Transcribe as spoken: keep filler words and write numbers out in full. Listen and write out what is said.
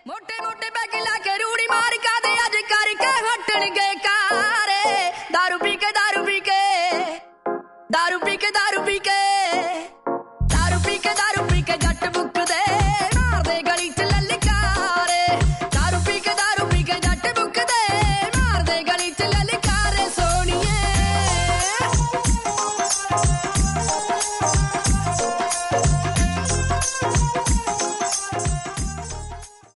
मोटे मोटे बैग लाके रूड़ी मार का दे अज करके हटन गए कारे दारू पी के दारू पी के दारू पी के दारू पी के